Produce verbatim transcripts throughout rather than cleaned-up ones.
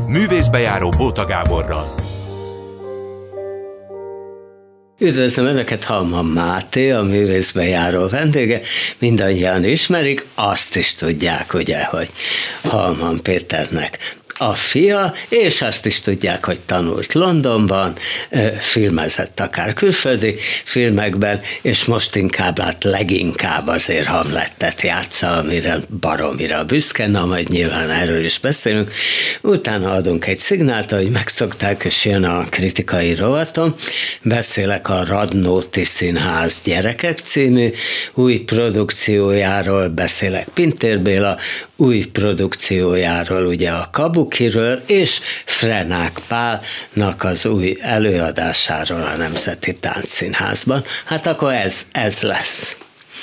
Művészbejáró Bóta Gáborral. Üdvözlöm Önöket, Halman Máté, a művészbejáró vendége. Mindannyian ismerik, azt is tudják, ugye, hogy Halman Péternek a fia, és azt is tudják, hogy tanult Londonban, filmezett akár külföldi filmekben, és most inkább, hát leginkább azért Hamletet játsza, amire baromira büszke, na majd nyilván erről is beszélünk. Utána adunk egy szignált, ahogy megszokták, és jön a kritikai rovaton. Beszélek a Radnóti Színház Gyerekek című új produkciójáról, beszélek Pintér Béla új produkciójáról, ugye a Kabukiről, és Frenák Pálnak az új előadásáról a Nemzeti Táncszínházban. Hát akkor ez, ez lesz.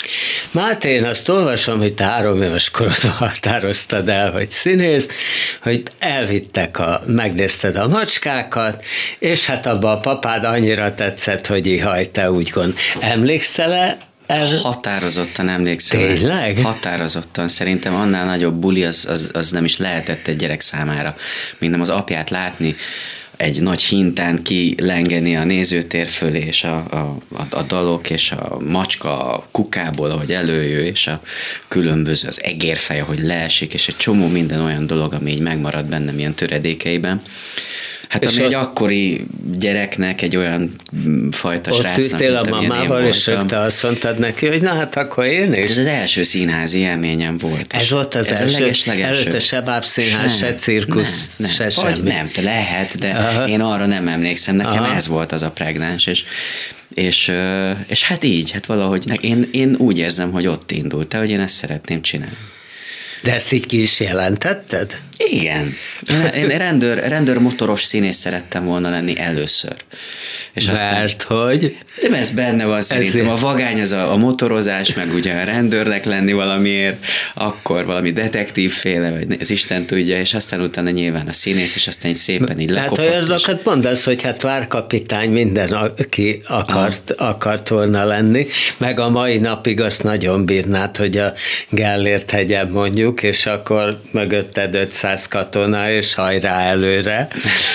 Máté, én azt olvasom, hogy te három éves korodban határoztad el, hogy színész, hogy elvittek, a, megnézted a macskákat, és hát abba a papád annyira tetszett, hogy ihaj, te úgy gond. Emlékszel-e? Ez... Határozottan emlékszem. Tényleg? Határozottan. Szerintem annál nagyobb buli az, az, az nem is lehetett egy gyerek számára. Minden az apját látni, egy nagy hintán kilengeni a nézőtér fölé, és a, a, a dalok, és a macska a kukából, ahogy előjő, és a különböző, az egérfej, ahogy leesik, és egy csomó minden olyan dolog, ami így megmarad bennem ilyen töredékeiben. Hát ami egy akkori gyereknek, egy olyan fajta ott srácnak, mint amilyen én voltam. Ott ültél a mamával, és rögtön azt mondtad neki, hogy na hát akkor én is. Ez az első színházi élményem volt. Ez volt az ez első, előtte se bábszínház, se cirkusz, nem, se nem. semmi. Nem, lehet, de aha. Én arra nem emlékszem, nekem aha. Ez volt az a pregnáns, és, és, és hát így, hát valahogy én, én úgy érzem, hogy ott indult, hogy én ezt szeretném csinálni. De ezt így ki is jelentetted? Igen. Én rendőr, rendőr motoros színész szerettem volna lenni először. És Mert aztán, hogy? De ez benne van szerintem. Ezért. A vagány az a, a motorozás, meg ugye a rendőrnek lenni valamiért, akkor valami detektívféle, vagy ez Isten tudja, és aztán utána nyilván a színész, és aztán így szépen így lekopott. Hát olyanokat mondasz, hogy hát várkapitány minden, aki akart, akart volna lenni, meg a mai napig azt nagyon bírnád, hogy a Gellért hegyen mondjuk, és akkor mögötted ötszáz katona, és hajrá előre.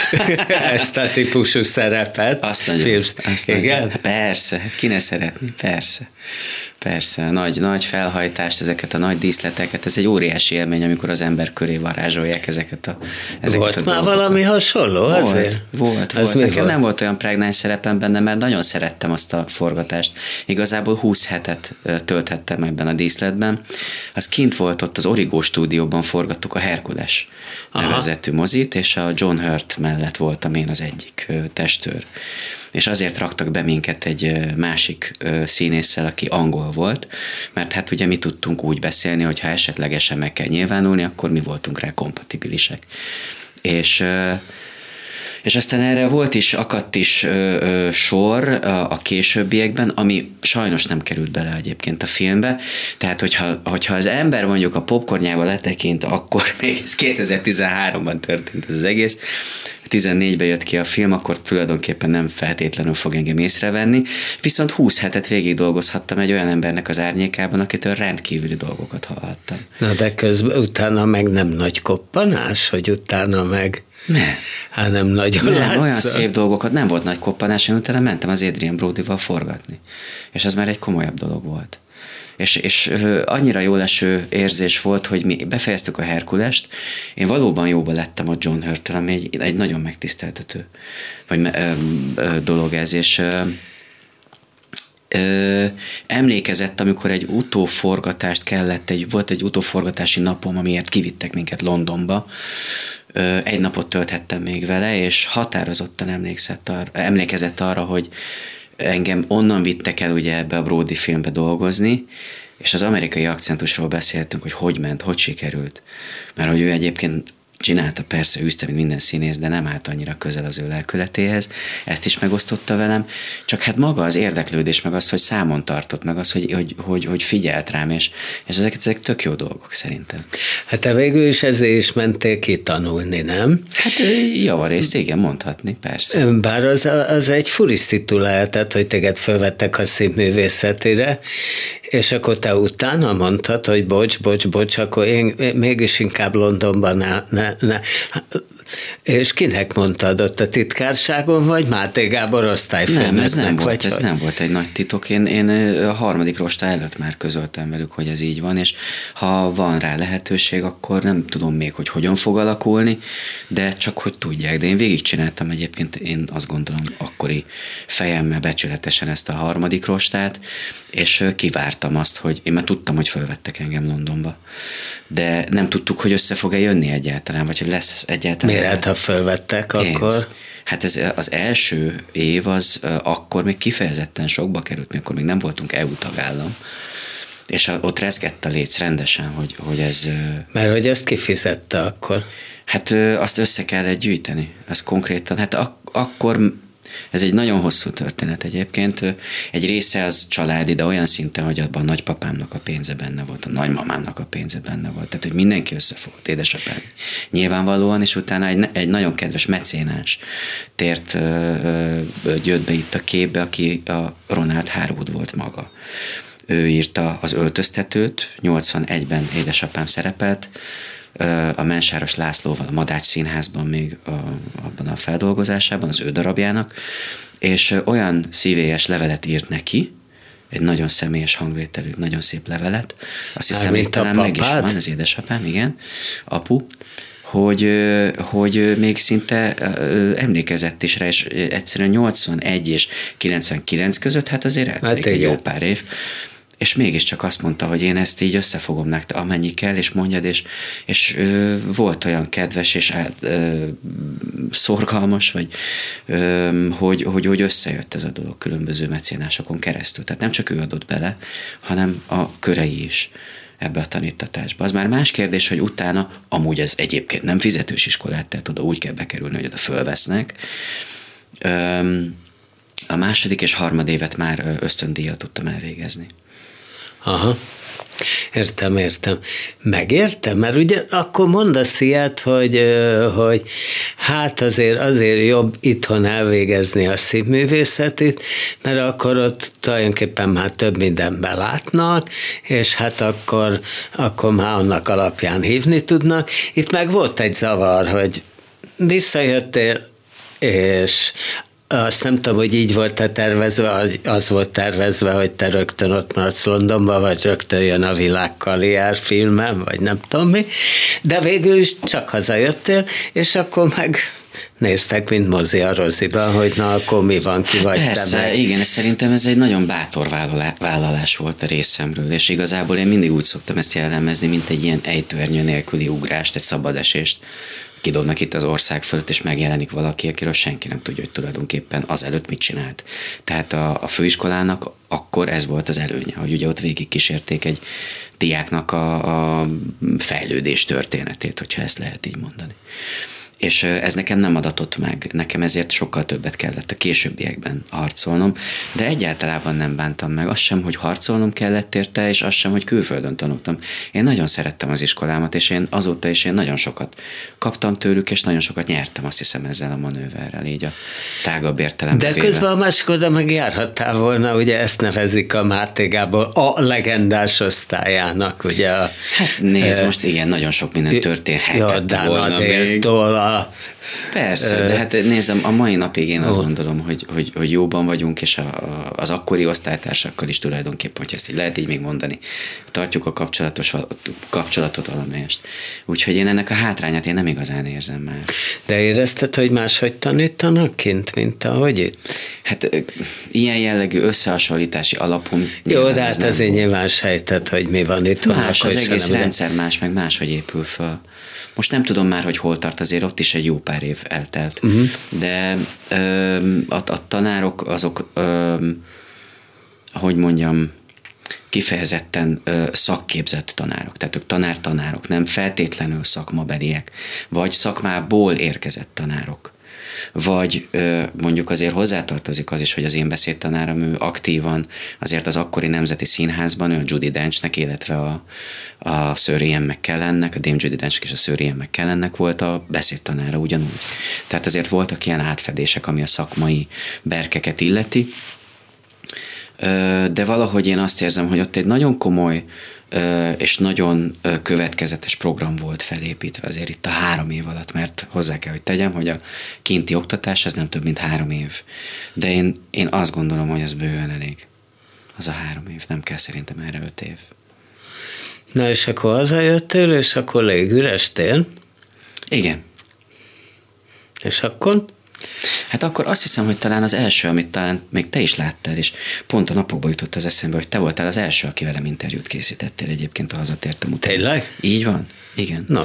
Ezt a típusú szerepet. Azt nagyon. Azt igen? Nagyon. Persze, ki ne szeretni, persze. Persze, nagy, nagy felhajtást, ezeket a nagy díszleteket, ez egy óriási élmény, amikor az ember köré varázsolják ezeket a ezeket Volt a már dolgokat. Valami hasonló? Volt, azért? volt, volt. Nekem volt? nem volt olyan pregnáns szerepem benne, mert nagyon szerettem azt a forgatást. Igazából húsz hetet tölthettem ebben a díszletben. Az kint volt ott az Origo stúdióban, forgattuk a Herkules nevezetű mozit, és a John Hurt mellett voltam én az egyik testőr. És azért raktak be minket egy másik színésszel, aki angol volt, mert hát ugye mi tudtunk úgy beszélni, hogy ha esetlegesen meg kell nyilvánulni, akkor mi voltunk rá kompatibilisek. És, és aztán erre volt is, akadt is sor a későbbiekben, ami sajnos nem került bele egyébként a filmbe, tehát hogyha, hogyha az ember mondjuk a popcornjába letekint, akkor még ez kétezer-tizenháromban történt ez az egész, tizennégyben jött ki a film, akkor tulajdonképpen nem feltétlenül fog engem észrevenni, viszont húsz hetet végig dolgozhattam egy olyan embernek az árnyékában, akitől rendkívüli dolgokat hallhattam. Na de közben utána meg nem nagy koppanás, hogy utána meg... Ne. Hát nem nagyon nem, látszol. Olyan szép dolgokat, nem volt nagy koppanás, én utána mentem az Adrien Brodyval forgatni. És az már egy komolyabb dolog volt. És, és annyira jól eső érzés volt, hogy mi befejeztük a Herkulest, én valóban jóba lettem a John Hurt-tel, ami egy, egy nagyon megtiszteltető vagy, ö, ö, dolog ez, és ö, ö, emlékezett, amikor egy utóforgatást kellett, egy, volt egy utóforgatási napom, amiért kivittek minket Londonba, ö, egy napot tölthettem még vele, és határozottan emlékezett arra, emlékezett arra, hogy engem onnan vittek el ugye ebbe a Brody filmbe dolgozni, és az amerikai akcentusról beszéltünk, hogy hogy ment, hogy sikerült. Mert hogy ő egyébként csinálta, persze űzte, mint minden színész, de nem állt annyira közel az ő lelkületéhez. Ezt is megosztotta velem. Csak hát maga az érdeklődés, meg az, hogy számon tartott, meg az, hogy, hogy, hogy, hogy figyelt rám, és, és ezek, ezek tök jó dolgok szerintem. Hát te végül is ezért is mentél ki tanulni, nem? Hát javarészt, igen, mondhatni, persze. Bár az, az egy furisztitu lehetett, hogy téged fölvettek a színművészetére, és akkor te utána mondtad, hogy bocs, bocs, bocs, akkor én mégis inkább Londonban ne, ne, ne. És kinek mondtad ott a titkárságon, vagy Máté Gábor osztályfőnöknek? Nem, ez nem vagy volt, ez hogy? nem volt egy nagy titok. Én, én a harmadik rosta előtt már közöltem velük, hogy ez így van, és ha van rá lehetőség, akkor nem tudom még, hogy hogyan fog alakulni, de csak hogy tudják. De én végigcsináltam egyébként, én azt gondolom, akkori fejemmel becsületesen ezt a harmadik rostát, és kivártam azt, hogy én már tudtam, hogy fölvettek engem Londonba, de nem tudtuk, hogy össze fog-e jönni egyáltalán, vagy hogy lesz egyáltalán. Miért, ha fölvettek, pénz. akkor? Hát ez az első év az akkor még kifejezetten sokba került, mi akkor még nem voltunk é u tagállam, és ott rezgett a léc rendesen, hogy, hogy ez... Mert hogy ezt kifizette akkor? Hát azt össze kellett gyűjteni, az konkrétan, hát ak- akkor... Ez egy nagyon hosszú történet egyébként. Egy része az családi, de olyan szinten, hogy abban a nagypapámnak a pénze benne volt, a nagymamámnak a pénze benne volt. Tehát, hogy mindenki összefogott, édesapám. Nyilvánvalóan, és utána egy, egy nagyon kedves mecénás tért jött be itt a képbe, aki a Ronald Harwood volt maga. Ő írta az Öltöztetőt, nyolcvanegyben édesapám szerepelt, a Mensáros Lászlóval a Madács Színházban még a, abban a feldolgozásában, az ő darabjának, és olyan szívélyes levelet írt neki, egy nagyon személyes hangvételű, nagyon szép levelet, azt hiszem, hogy talán meg is van, az édesapám, igen, apu, hogy, hogy még szinte emlékezett is rá, és egyszerűen nyolcvanegy és kilencvenkilenc között, hát azért eltelik egy jó pár év, és mégiscsak azt mondta, hogy én ezt így összefogom nektek, amennyi kell, és mondjad, és, és ö, volt olyan kedves, és át, ö, szorgalmas, vagy ö, hogy, hogy, hogy összejött ez a dolog különböző mecénásokon keresztül. Tehát nem csak ő adott bele, hanem a körei is ebbe a tanítatásba. Az már más kérdés, hogy utána, amúgy ez egyébként nem fizetős iskolát, tehát oda úgy kell bekerülni, hogy oda fölvesznek. Ö, a második és harmad évet már ösztöndíjjal tudtam elvégezni. Aha, értem, értem. Megértem, mert ugye akkor mondasz ilyet, hogy, hogy hát azért, azért jobb itthon elvégezni a színművészetit, mert akkor ott tulajdonképpen már több mindenben látnak, és hát akkor, akkor már annak alapján hívni tudnak. Itt meg volt egy zavar, hogy visszajöttél, és azt nem tudom, hogy így volt-e tervezve, az, az volt tervezve, hogy te rögtön ott maradsz Londonba, vagy rögtön jön a Világ Karrier filmem, vagy nem tudom mi, de végül is csak hazajöttél, és akkor meg néztek, mint mozi a Roziban, hogy na, akkor mi van, ki vagy Persze, te meg. Igen, szerintem ez egy nagyon bátor vállalás volt a részemről, és igazából én mindig úgy szoktam ezt jellemezni, mint egy ilyen ejtőernyő nélküli ugrást, egy szabadesést, kidobnak itt az ország fölött, és megjelenik valaki, akiről senki nem tudja, hogy tulajdonképpen azelőtt mit csinált. Tehát a, a főiskolának akkor ez volt az előnye, hogy ugye ott végig kísérték egy diáknak a, a fejlődés történetét, hogyha ezt lehet így mondani. És ez nekem nem adatott meg, nekem ezért sokkal többet kellett a későbbiekben harcolnom, de egyáltalán nem bántam meg, azt sem, hogy harcolnom kellett érte, és azt sem, hogy külföldön tanultam. Én nagyon szerettem az iskolámat, és én azóta is én nagyon sokat kaptam tőlük, és nagyon sokat nyertem, azt hiszem, ezzel a manőverrel, így a tágabb értelemben. De közben a másik oda meg járhattál volna, ugye ezt nevezik a Máté Gábor a legendás osztályának, ugye a... Hát nézd, e, most igen, nagyon sok minden történhetett volna még. A Persze, de hát nézzem, a mai napig én azt oh. gondolom, hogy, hogy, hogy jóban vagyunk, és a, a, az akkori osztálytársakkal is tulajdonképpen, hogy ezt így lehet így még mondani, tartjuk a kapcsolatos, kapcsolatot valamelyest. Úgyhogy én ennek a hátrányát én nem igazán érzem már. De érezted, hogy máshogy tanítanak kint, mint ahogy itt? Hát ilyen jellegű összehasonlítási alapon... Jó, de hát azért nyilván sejtett, hogy mi van itt. Más, az egész rendszer más, meg máshogy épül fel. Most nem tudom már, hogy hol tart, azért ott is egy jó pár év eltelt. Uh-huh. De ö, a, a tanárok azok, ö, hogy mondjam, kifejezetten ö, szakképzett tanárok. Tehát ők tanár-tanárok, nem feltétlenül szakmabeliek, vagy szakmából érkezett tanárok. Vagy ö, mondjuk azért hozzátartozik az is, hogy az én beszédtanárom, ő aktívan azért az akkori Nemzeti Színházban, ő a Judi Denchnek, illetve a, a Sir Ian McKellennek, a Dame Judi Denchnek és a Sir Ian McKellennek volt a beszédtanára ugyanúgy. Tehát azért voltak ilyen átfedések, ami a szakmai berkeket illeti, ö, de valahogy én azt érzem, hogy ott egy nagyon komoly és nagyon következetes program volt felépítve azért itt a három év alatt, mert hozzá kell, hogy tegyem, hogy a kinti oktatás az nem több, mint három év. De én, én azt gondolom, hogy az bőven elég. Az a három év, nem kell szerintem erre öt év. Na és akkor hazajöttél, és akkor légürestél? Igen. És akkor? Hát akkor azt hiszem, hogy talán az első, amit talán még te is láttál, és pont a napokban jutott az eszembe, hogy te voltál az első, aki velem interjút készítettél egyébként, a hazatértem után. Tényleg? Így van? Igen. No.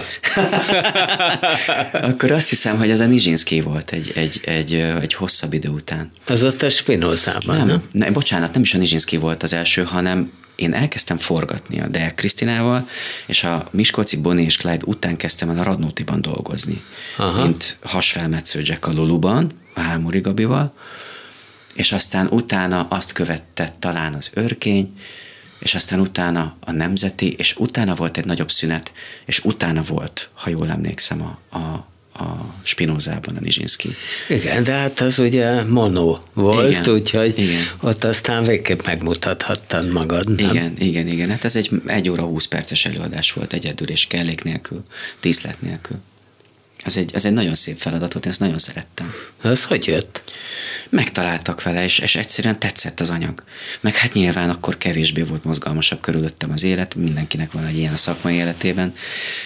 Akkor azt hiszem, hogy ez a Nijinsky volt egy, egy, egy, egy hosszabb idő után. Az ott a Spinozában, nem? nem? Ne, bocsánat, nem is a Nijinsky volt az első, hanem én elkezdtem forgatni a Deák Krisztinával, és a Miskolci Bonnie és Clyde után kezdtem el a Radnótiban dolgozni. Aha. Mint hasfelmetsző Jack a Luluban, a Hámori Gabival, és aztán utána azt követte talán az Örkény, és aztán utána a Nemzeti, és utána volt egy nagyobb szünet, és utána volt, ha jól emlékszem, a, a a Spinozában a Nijinsky. Igen, de hát az ugye mono volt, igen, úgyhogy igen. Ott aztán végképp megmutathattad magad, nem? Igen, igen, igen. Hát ez egy egy óra húsz perces előadás volt egyedül, és kellék nélkül, díszlet nélkül. Ez egy, ez egy nagyon szép feladat volt, én ezt nagyon szerettem. Ez hogy jött? Megtaláltak vele, és, és egyszerűen tetszett az anyag. Meg hát nyilván akkor kevésbé volt mozgalmasabb körülöttem az élet, mindenkinek van egy ilyen a szakmai életében.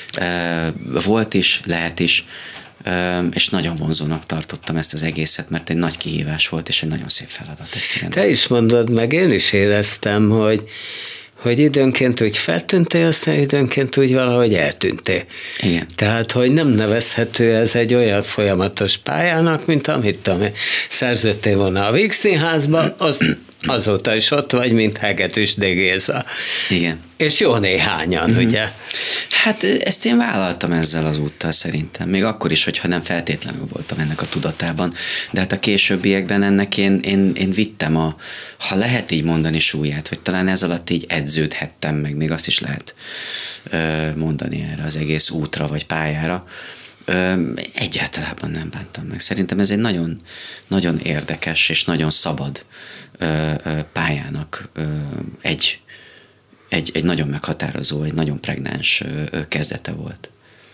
Volt is, lehet is, és nagyon vonzónak tartottam ezt az egészet, mert egy nagy kihívás volt, és egy nagyon szép feladat egyszerűen. Te is mondod, meg én is éreztem, hogy hogy időnként úgy feltűntél, aztán időnként úgy valahogy eltűntél. Igen. Tehát, hogy nem nevezhető ez egy olyan folyamatos pályának, mint amit tudom, szerződtél volna a Víg Színházba, az, azóta is ott vagy, mint Hegedűs D. Géza. Igen. És jó néhányan, mm-hmm. ugye? Hát ezt én vállaltam ezzel az úttal szerintem, még akkor is, hogyha nem feltétlenül voltam ennek a tudatában, de hát a későbbiekben ennek én, én, én vittem a, ha lehet így mondani, súlyát, vagy talán ez alatt így edződhettem meg, még azt is lehet ö, mondani erre az egész útra, vagy pályára. Ö, egyáltalában nem bántam meg. Szerintem ez egy nagyon, nagyon érdekes és nagyon szabad ö, ö, pályának ö, egy Egy, egy nagyon meghatározó, egy nagyon pregnáns kezdete volt.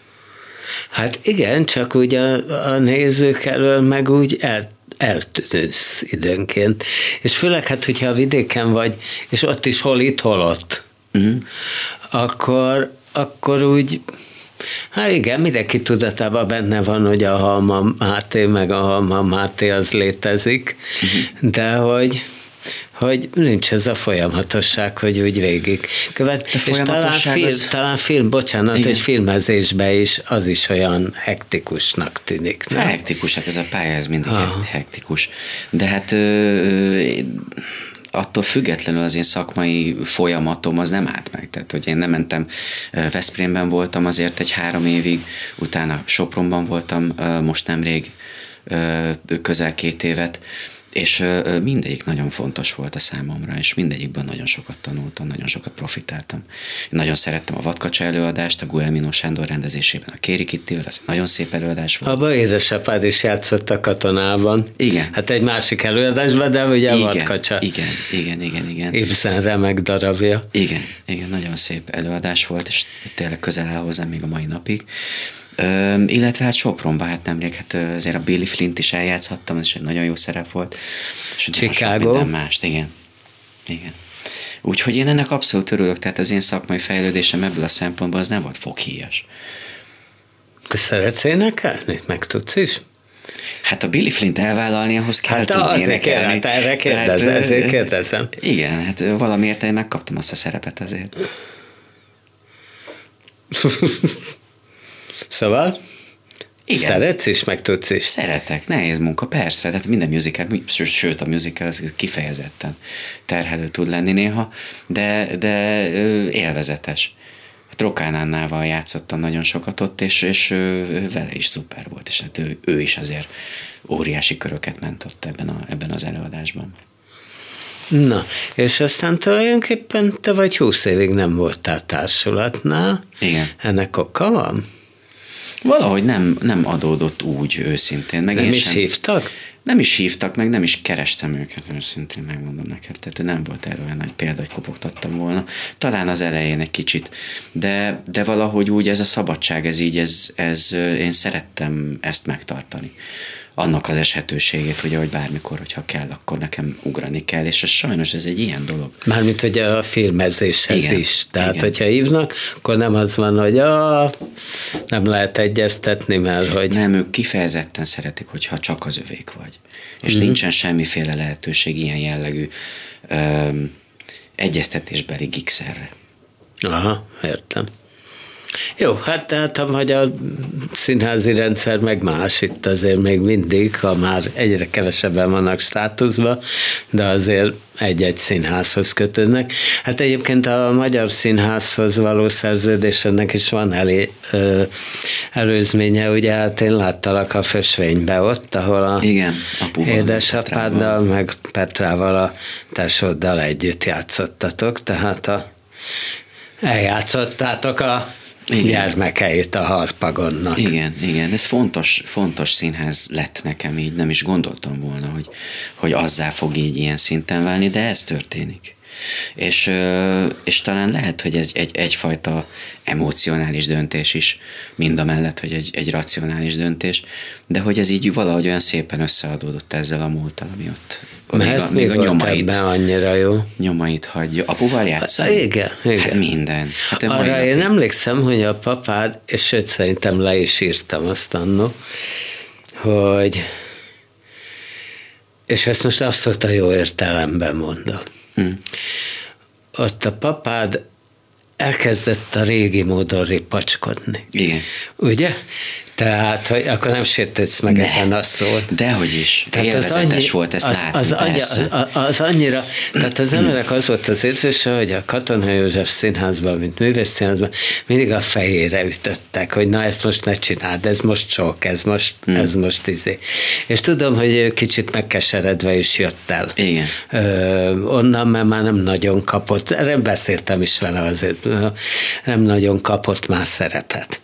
Hát igen, csak ugye a, a nézők elől meg úgy el, eltűnősz időnként. És főleg hát, hogyha a vidéken vagy, és ott is hol itt, hol ott, uh-huh. akkor, akkor úgy, hát igen, mindenki tudatában benne van, hogy a Halma Máté, meg a Halma Máté az létezik, uh-huh. de hogy hogy nincs ez a folyamatosság, hogy úgy végig követ. És talán film, az... talán film, bocsánat, igen. Egy filmezésben is az is olyan hektikusnak tűnik. Nem? Hektikus, hát ez a pálya, ez mindig Aha. hektikus. De hát ö, attól függetlenül az én szakmai folyamatom az nem állt meg. Tehát, hogy én nem mentem, Veszprémben voltam azért egy három évig, utána Sopronban voltam most nemrég közel két évet, és mindegyik nagyon fontos volt a számomra, és mindegyikben nagyon sokat tanultam, nagyon sokat profitáltam. Én nagyon szerettem a Vadkacsa előadást, a Guelmino Sándor rendezésében a Kéri Kittivel, ez egy nagyon szép előadás volt. Abban édesapád is játszott a Katonában. Igen. Hát egy másik előadásban, de ugye a Vadkacsa. Igen, igen, igen, igen. Ibsen remek darabja. Igen, igen, nagyon szép előadás volt, és tényleg közel áll hozzám még a mai napig. Ö, illetve hát Sopronban, hát nemrég, hát azért a Billy Flint is eljátszhattam, ez is egy nagyon jó szerep volt. És Chicago. Minden mást, igen. Igen. Úgyhogy én ennek abszolút örülök, tehát az én szakmai fejlődésem ebből a szempontból az nem volt foghíjas. Te szeretsz énekelni? Meg tudsz is? Hát a Billy Flint elvállalni, ahhoz kell hát tudni énekelni. Hát erre kérdezem, tehát, ezért kérdezem. Igen, hát valamiért én megkaptam azt a szerepet azért. Szóval? Igen. Szeretsz is, meg tudsz is? Szeretek, nehéz munka, persze, tehát minden musical, sőt a musical az kifejezetten terhelő tud lenni néha, de, de élvezetes. Hát Rokán Annával játszottam nagyon sokat ott, és, és vele is szuper volt, és hát ő, ő is azért óriási köröket ment ott ebben, a, ebben az előadásban. Na, és aztán tulajdonképpen te vagy húsz évig nem voltál társulatnál. Igen. Ennek oka van? Valahogy nem, nem adódott úgy őszintén. Meg nem én is sem... hívtak? nem is hívtak meg, nem is kerestem őket, őszintén megmondom neked. Tehát nem volt erről olyan nagy példa, hogy kopogtattam volna. Talán az elején egy kicsit, de, de valahogy úgy ez a szabadság, ez így, ez, ez, én szerettem ezt megtartani. Annak az eshetőségét, ugye, hogy bármikor, hogyha kell, akkor nekem ugrani kell, és ez sajnos ez egy ilyen dolog. Mármint, hogy a filmezéshez igen, is. Tehát, igen. hogyha hívnak, akkor nem az van, hogy ah, nem lehet egyeztetni, mert hogy... Nem, ők kifejezetten szeretik, hogyha csak az övék vagy. És mm-hmm. nincsen semmiféle lehetőség ilyen jellegű öm, egyeztetésbeli gigszerre. Aha, értem. Jó, hát tehát a magyar színházi rendszer meg más itt azért még mindig, ha már egyre kevesebben vannak státuszban, de azért egy-egy színházhoz kötődnek. Hát egyébként a magyar színházhoz való szerződés ennek is van elé, ö, előzménye, ugye hát én láttalak a Fösvénybe ott, ahol a igen, apuval, édesapáddal, meg Petrával, a tesóddal együtt játszottatok, tehát a, eljátszottátok a igen. gyermekeit a Harpagonnak. Igen, igen, ez fontos, fontos színház lett nekem, így nem is gondoltam volna, hogy, hogy azzá fog így ilyen szinten válni, de ez történik. És, és talán lehet, hogy ez egy, egyfajta emocionális döntés is, mind a mellett, hogy egy, egy racionális döntés, de hogy ez így valahogy olyan szépen összeadódott ezzel a múlttal, ami ott mert még a, még a nyomait, annyira jó. Nyomait hagyja. Apuval játszol? Igen, igen. Hát minden. Hát arra én emlékszem, hogy a papád, és sőt szerintem le is írtam azt annó, hogy és ezt most abszolút a jó értelemben mondom. Hm. Ott a papád elkezdett a régi módon ripacskodni. Igen. Ugye? Tehát, hogy akkor nem sértődsz meg ne, ezen a szót. Dehogy is. Tehát az annyi, volt ezt az, látni, az, persze. Az, az annyira, tehát az emberek az volt az érzése, hogy a Katona József Színházban, mint művészszínházban mindig a fejére ütöttek, hogy na ezt most ne csináld, ez most sok, ez most, hmm. ez most izé. És tudom, hogy kicsit megkeseredve is jött el. Igen. Ö, onnan, mert már nem nagyon kapott, erre beszéltem is vele azért, nem nagyon kapott már szerepet.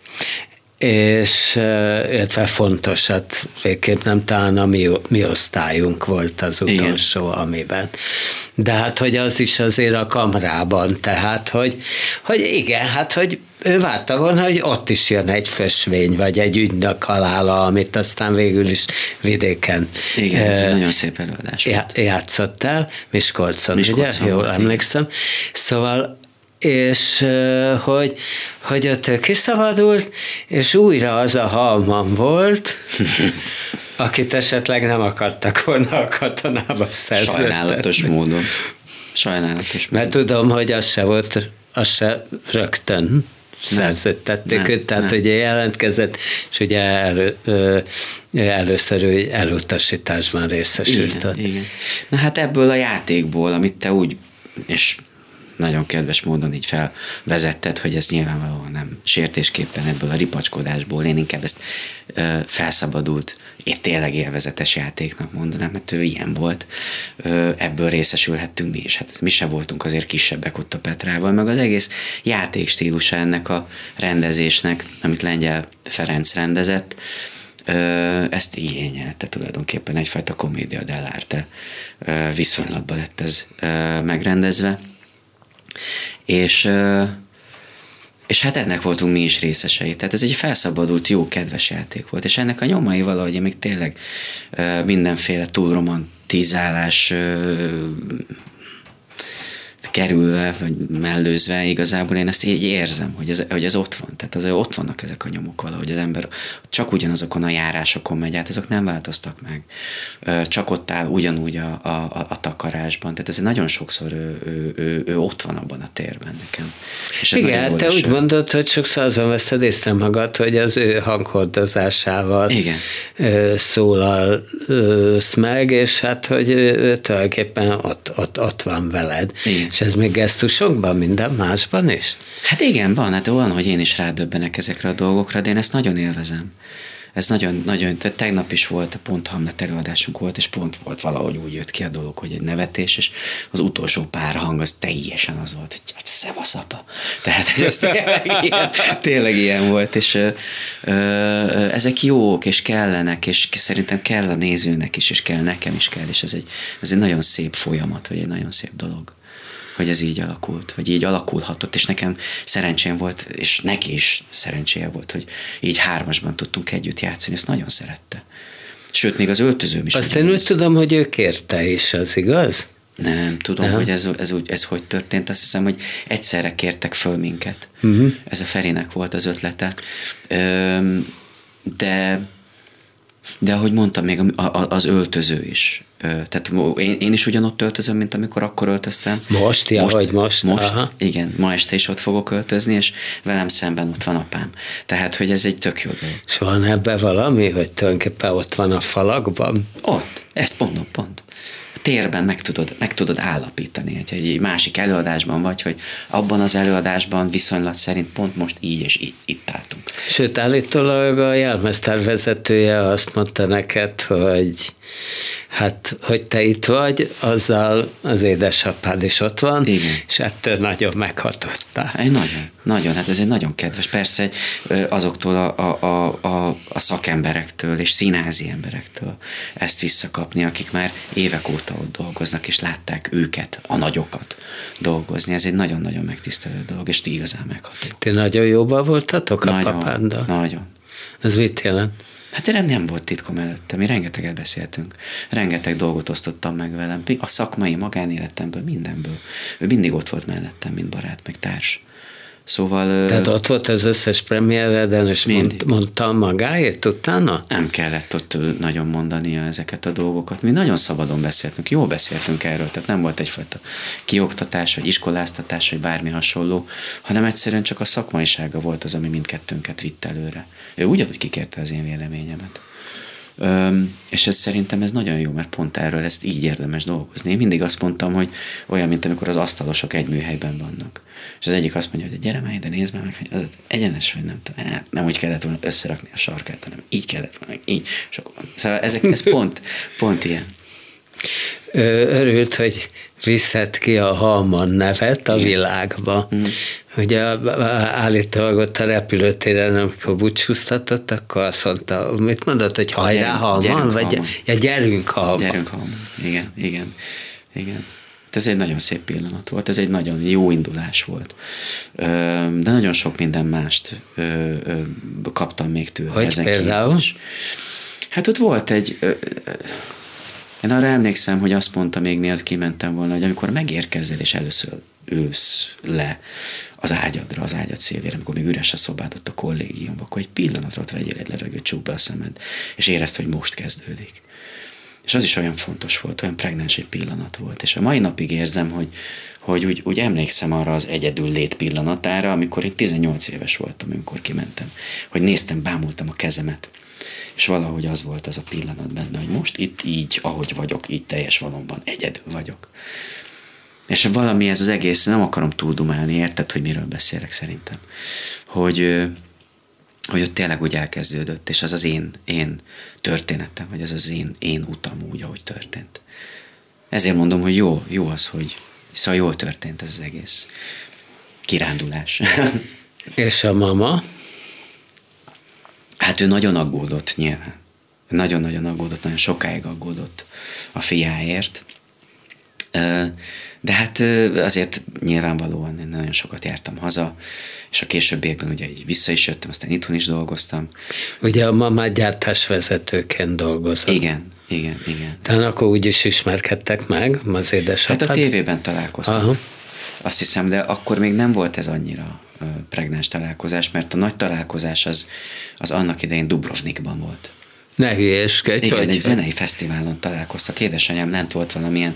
És illetve fontosat, végképp nem talán a mi, mi osztályunk volt az utolsó, igen. amiben. De hát, hogy az is azért a kamrában, tehát, hogy, hogy igen, hát, hogy ő várta volna, hogy ott is jön egy Fösvény, vagy egy ügynök halála, amit aztán végül is vidéken igen, ez uh, egy nagyon szép előadás volt. Játszottál, Miskolcon, Miskolcon ugye? Volt, Jól emlékszem. Igen. Szóval és hogy, hogy ott ő kiszabadult, és újra az a Halman volt, akit esetleg nem akartak volna a katonába szerződtetni. Sajnálatos módon. Sajnálatos módon. Mert tudom, hogy az se volt, az se rögtön szerződtették őt, tehát nem. ugye jelentkezett, és ugye elő, először ő elutasításban részesült. Igen, igen. Na hát ebből a játékból, amit te úgy, és nagyon kedves módon így felvezetted, hogy ez nyilvánvalóan nem sértésképpen ebből a ripacskodásból, én inkább ezt ö, felszabadult, én tényleg élvezetes játéknak mondanám, mert ő ilyen volt. Ö, ebből részesülhettünk mi is. Hát mi se voltunk azért kisebbek ott a Petrával, meg az egész játékstílusa ennek a rendezésnek, amit Lengyel Ferenc rendezett, ö, ezt igényelte tulajdonképpen egyfajta comédia dell'arte viszonylatban lett ez ö, megrendezve. És, és hát ennek voltunk mi is részesei. Tehát ez egy felszabadult, jó, kedves játék volt. És ennek a nyomai valahogy még tényleg mindenféle túlromantizálás kerülve, vagy mellőzve, igazából én ezt így érzem, hogy ez, hogy ez ott van. Tehát az, ott vannak ezek a nyomok valahogy. Az ember csak ugyanazokon a járásokon megy át, ezek nem változtak meg. Csak ott áll ugyanúgy a, a, a takarásban. Tehát ez nagyon sokszor ő, ő, ő, ő ott van abban a térben nekem. És igen, te úgy mondod, hogy sokszor azon veszed észre magad, hogy az ő hanghordozásával igen. szólalsz meg, és hát, hogy tulajdonképpen ott, ott, ott van veled. Igen. És ez még gesztusokban, minden másban is? Hát igen, van, hát van, hogy én is rádöbbenek ezekre a dolgokra, de én ezt nagyon élvezem. Ez nagyon, nagyon, tehát tegnap is volt, pont Hamlet előadásunk volt, és pont volt valahogy úgy jött ki a dolog, hogy egy nevetés, és az utolsó pár hang az teljesen az volt, hogy szevasz apa. Tehát ez tényleg ilyen, tényleg ilyen volt, és ö, ö, ezek jók, és kellenek, és szerintem kell a nézőnek is, és kell nekem is kell, és ez egy, ez egy nagyon szép folyamat, vagy egy nagyon szép dolog, hogy ez így alakult, vagy így alakulhatott, és nekem szerencsém volt, és neki is szerencséje volt, hogy így hármasban tudtunk együtt játszani, ezt nagyon szerette. Sőt, még az öltözőm is. Azt én úgy tudom, hogy ő kérte is, az igaz? Nem, tudom, nem. hogy ez, ez, úgy, ez hogy történt. Azt hiszem, hogy egyszerre kértek föl minket. Uh-huh. Ez a Ferinek volt az ötlete. De, de ahogy mondtam, még az öltöző is. Tehát én, én is ugyanott öltözöm, mint amikor akkor öltöztem. Most? Ja, most, hogy most? Most, aha. Igen, ma este is ott fogok öltözni, és velem szemben ott van apám. Tehát, hogy ez egy tök jó dolog. És van ebben valami, hogy tulajdonképpen ott van a falakban? Ott, ezt mondom, pont. A térben meg tudod, meg tudod állapítani, hogy egy másik előadásban vagy, hogy abban az előadásban viszonylat szerint pont most így és így, itt álltunk. Sőt, állítólag a jelmeztár vezetője azt mondta neked, hogy hát, hogy te itt vagy, azzal az édesapád is ott van, igen. És ettől nagyon meghatottál. Egy nagyon, nagyon, hát ez egy nagyon kedves. Persze azoktól a, a, a, a szakemberektől és színházi emberektől ezt visszakapni, akik már évek óta ott dolgoznak, és látták őket, a nagyokat dolgozni. Ez egy nagyon-nagyon megtisztelő dolog, és igazán megható. Ti nagyon jóban voltatok a nagyon, papáddal? Nagyon. Ez mit jelent? Hát erre nem volt titkom előtte, mi rengeteget beszéltünk. Rengeteg dolgot osztottam meg velem, a szakmai, magánéletemből, mindenből. Ő mindig ott volt mellettem, mint barát, meg társ. Szóval... Tehát ott volt az összes premiéreden, és mond, mondta magáért utána? Nem kellett ott nagyon mondania ezeket a dolgokat. Mi nagyon szabadon beszéltünk, jól beszéltünk erről, tehát nem volt egyfajta kioktatás, vagy iskoláztatás, vagy bármi hasonló, hanem egyszerűen csak a szakmaisága volt az, ami mindkettőnket vitt előre. Ő ugyanúgy kikérte az én véleményemet. Öm, és ez szerintem ez nagyon jó, mert pont erről ezt így érdemes dolgozni. Én mindig azt mondtam, hogy olyan, mint amikor az asztalosok egy műhelyben vannak. És az egyik azt mondja, hogy gyere már ide, nézd már meg, hogy az egyenes, vagy nem tudom, hát nem úgy kellett volna összerakni a sarkát, hanem így kellett volna, így. És akkor, szóval ezek, ez pont, pont ilyen. Örült, hogy viszed ki a Hallman nevet a igen. világba. Mm. Ugye állítólag ott a repülőtéren, amikor búcsúztatott, akkor azt mondta, mit mondott, hogy hajrá Hallman? Vagy Hallman. Ja, gyerünk Hallman. Gyerünk Hallman. Igen, igen, igen. Ez egy nagyon szép pillanat volt, ez egy nagyon jó indulás volt. De nagyon sok minden mást kaptam még tőle. Hogy például? Is. Hát ott volt egy... Én arra emlékszem, hogy azt mondta még mielőtt kimentem volna, hogy amikor megérkezel és először ősz le az ágyadra, az ágyad szélére, amikor még üres a szobád ott a kollégiumban, akkor egy pillanatra ott vegyél egy levegőt, csukd be a szemed, és érezd, hogy most kezdődik. És az is olyan fontos volt, olyan pregnáns egy pillanat volt. És a mai napig érzem, hogy, hogy úgy, úgy emlékszem arra az egyedül lét pillanatára, amikor én tizennyolc éves voltam, amikor kimentem. Hogy néztem, bámultam a kezemet, és valahogy az volt az a pillanat benne, hogy most itt így, ahogy vagyok, így teljes valóban egyedül vagyok. És valami ez az egész, nem akarom túldumálni, érted, hogy miről beszélek szerintem. Hogy... hogy ott tényleg úgy elkezdődött, és az az én, én történetem, vagy az az én, én utam úgy, ahogy történt. Ezért mondom, hogy jó, jó az, hogy szóval jól történt ez az egész kirándulás. És a mama? Hát ő nagyon aggódott nyilván. Nagyon-nagyon aggódott, nagyon sokáig aggódott a fiáért. De hát azért nyilvánvalóan én nagyon sokat jártam haza, és a későbbiekben ugye így vissza is jöttem, aztán itthon is dolgoztam. Ugye a mamát gyártásvezetőként dolgozott. Igen, igen, igen. Tehát akkor úgy is ismerkedtek meg az édesapád? Hát a tévében találkoztam. Aha. Azt hiszem, de akkor még nem volt ez annyira pregnáns találkozás, mert a nagy találkozás az, az annak idején Dubrovnikban volt. Ne hülyéskedj. Igen, hogy egy zenei fesztiválon találkoztak. Édesanyám lent volt valamilyen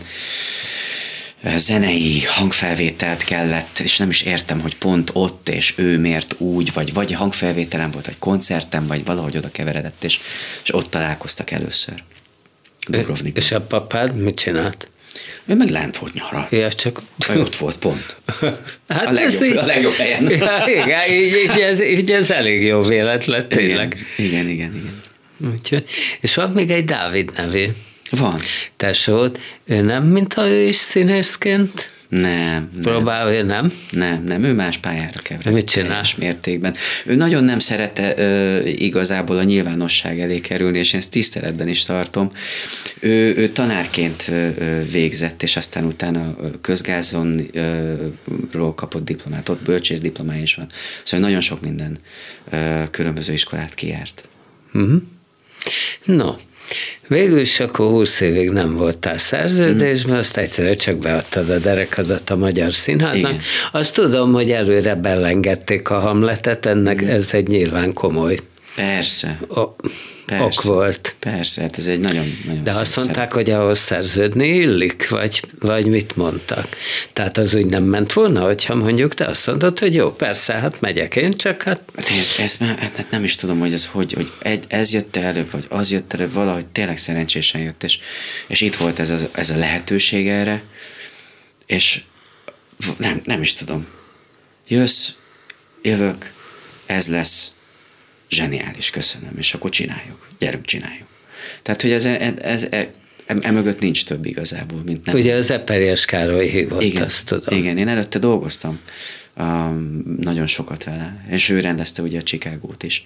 zenei hangfelvételt kellett, és nem is értem, hogy pont ott, és ő miért úgy, vagy vagy hangfelvételen volt, vagy koncerten, vagy valahogy oda keveredett, és, és ott találkoztak először. Dubrovnikban. És a papád mit csinált? Ő meg lent volt nyaralt. Ja, csak... Ő ott volt pont. Hát a, legjobb, így... a legjobb helyen. Ja, igen, így, így, ez, így ez elég jó véletlen, tényleg. Igen, igen, igen. igen. Úgyhogy, és van még egy Dávid nevű. Van. Tesód, ő nem, mintha ő is színészként Nem. nem. próbál, nem? Nem, nem, ő más pályára keveredik. Mit csinál? Teljes mértékben. Ő nagyon nem szerette ö, igazából a nyilvánosság elé kerülni, és én ezt tiszteletben is tartom. Ő, ő tanárként ö, végzett, és aztán utána közgázon ö, ról kapott diplomát, ott bölcsész diplomája is van. Szóval nagyon sok minden ö, különböző iskolát kijárt. Uh-huh. No, végül is akkor húsz évig nem voltál szerződésben, mm. azt egyszerűen csak beadtad a derekadat a Magyar Színháznak. Igen. Azt tudom, hogy előre belengedték a Hamletet, ennek mm. ez egy nyilván komoly Persze. O- Persze. ok volt. Persze, hát ez egy nagyon, nagyon De azt mondták, hogy ahhoz szerződni illik, vagy, vagy mit mondtak? Tehát az úgy nem ment volna, hogyha mondjuk te azt mondod, hogy jó, persze, hát megyek én, csak hát... Hát ez, ez már, hát nem is tudom, hogy ez hogy, hogy egy, ez jött előbb, vagy az jött előbb, valahogy tényleg szerencsésen jött, és, és itt volt ez, az, ez a lehetőség erre, és nem, nem is tudom. Jössz, jövök, ez lesz, zseniális, köszönöm, és akkor csináljuk, gyerünk, csináljuk. Tehát, hogy ez, ez, ez emögött nincs több igazából, mint nem. Ugye az Eperjes Károly hívott, igen, azt tudom. Igen, én előtte dolgoztam um, nagyon sokat vele, és ő rendezte ugye a Chicagót is.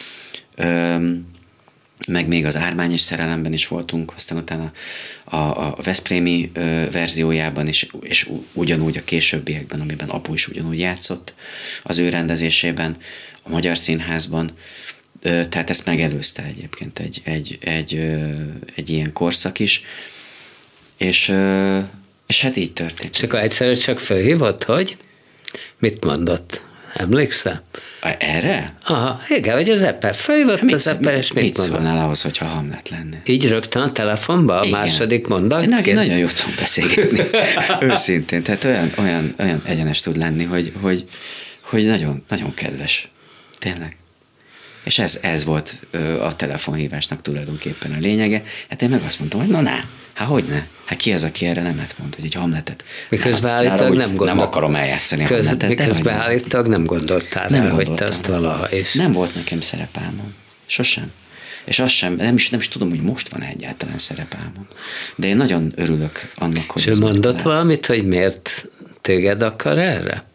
Um, meg még az Ármány és szerelemben is voltunk, aztán utána a, a Veszprémi uh, verziójában is, és ugyanúgy a későbbiekben, amiben apu is ugyanúgy játszott az ő rendezésében, a Magyar Színházban, uh, tehát ezt megelőzte egyébként egy, egy, egy, uh, egy ilyen korszak is, és, uh, és hát így történt. És akkor egyszerűen csak felhívott, hogy mit mondott? Emlékszel? Erre? Aha, igen, hogy az Eper felhívott, mit, az Eper, és mit, mit mondott? szólnál ahhoz, hogyha Hamlet lenne? Így rögtön a telefonba, a igen. második mondat? Nagyon, nagyon jót tudunk beszélgetni. Őszintén. Tehát olyan, olyan, olyan egyenes tud lenni, hogy, hogy, hogy nagyon, nagyon kedves. Tényleg. És ez, ez volt a telefonhívásnak tulajdonképpen a lényege. Hát én meg azt mondtam, hogy na, na, hát hogy ne? Hát ki az, aki erre nemet mond, hogy egy Hamletet? Miközben állítólag nem gondolt. Nem akarom eljátszani Köz, Hamletet. Miközben állítólag nem gondoltál nem el, gondoltam. hogy te azt valaha is. Nem volt nekem szerepálmom. Sosem. És azt sem, nem is, nem is tudom, hogy most van egyáltalán szerepálmom. De én nagyon örülök annak, hogy... És ő mondott valamit, hogy miért téged akar erre?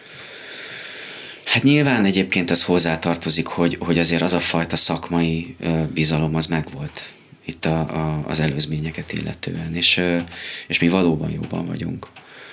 Hát nyilván egyébként ez hozzátartozik, hogy, hogy azért az a fajta szakmai bizalom az megvolt itt a, a, az előzményeket illetően, és, és mi valóban jóban vagyunk.